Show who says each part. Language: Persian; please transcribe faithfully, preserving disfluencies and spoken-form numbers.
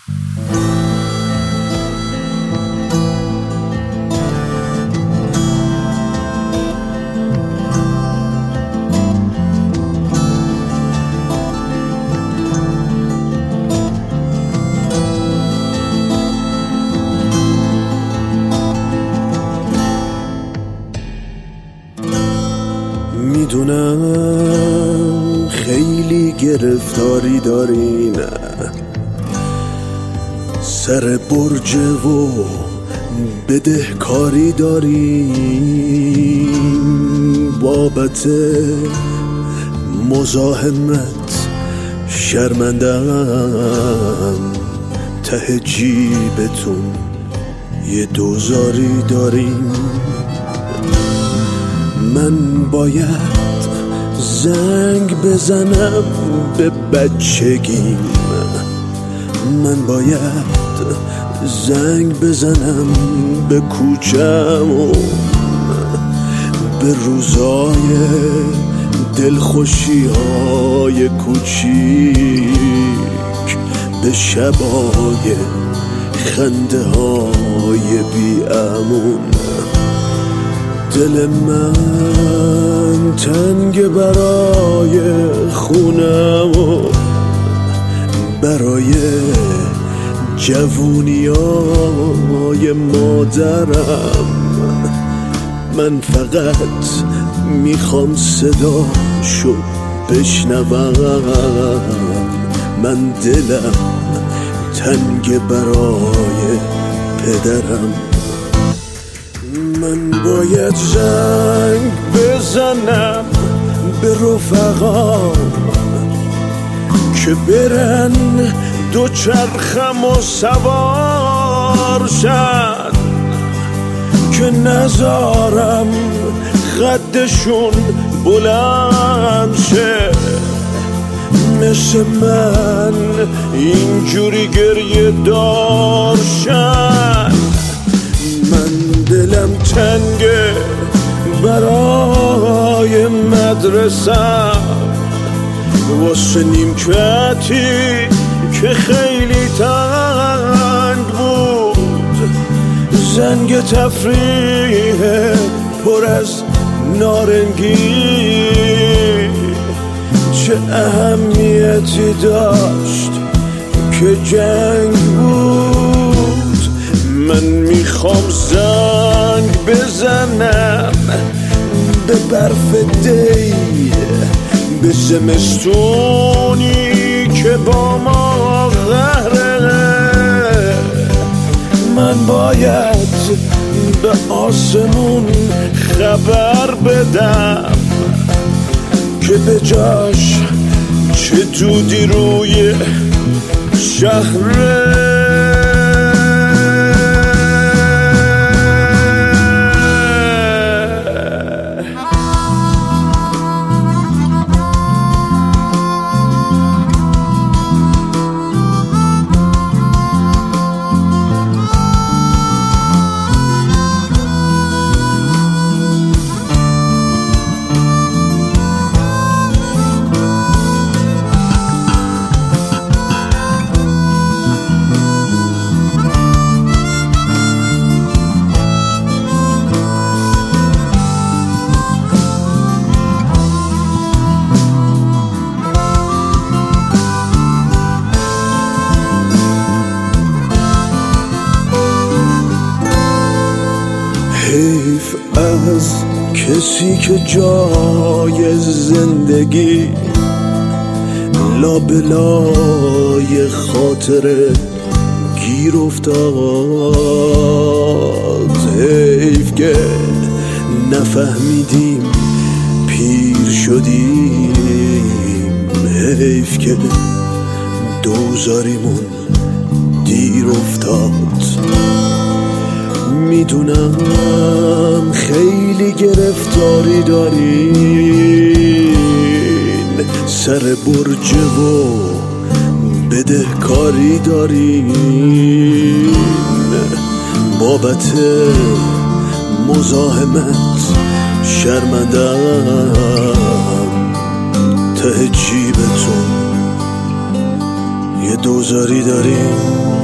Speaker 1: میدونم خیلی گرفتاری داری، نه سر برج و بدهکاری داری، بابت مزاحمت شرمندم، ته جیبتون یه دوزاری داریم. من باید زنگ بزنم به بچگیم، من باید زنگ بزنم به کوچم و به روزای دلخوشی های کوچیک، به شبای خنده های بی امون. دل من تنگ برای خونم و برای جوونیای مادرم. من فقط میخوام صداشو بشنوم، من دلم تنگ برای پدرم. من باید زنگ بزنم به رفقام که برن دو چرخم و سوار شن، که نذارم قدشون بلند شه، مثل من اینجوری گریه دارشن. من دلم تنگه برای مدرسم، واسه نیمکتی که خیلی تنگ بود، زنگ تفریح پر از نارنگی چه اهمیتی داشت که جنگ بود. من میخوام زنگ بزنم به برف دی، به زمستونی که با ما قهره. من باید به آسمون خبر بدم که به جاش چه دودی روی شهره. حیف از کسی که جای زندگی لابلای خاطره گیر افتاد. حیف که نفهمیدیم پیر شدیم، حیف که دوزاریمون دیر افتاد. میدونم خیلی گرفتاری دارین، سر برج و بدهکاری دارین، بابت مزاحمت شرمندم، ته جیبتون یه دوزاری دارین.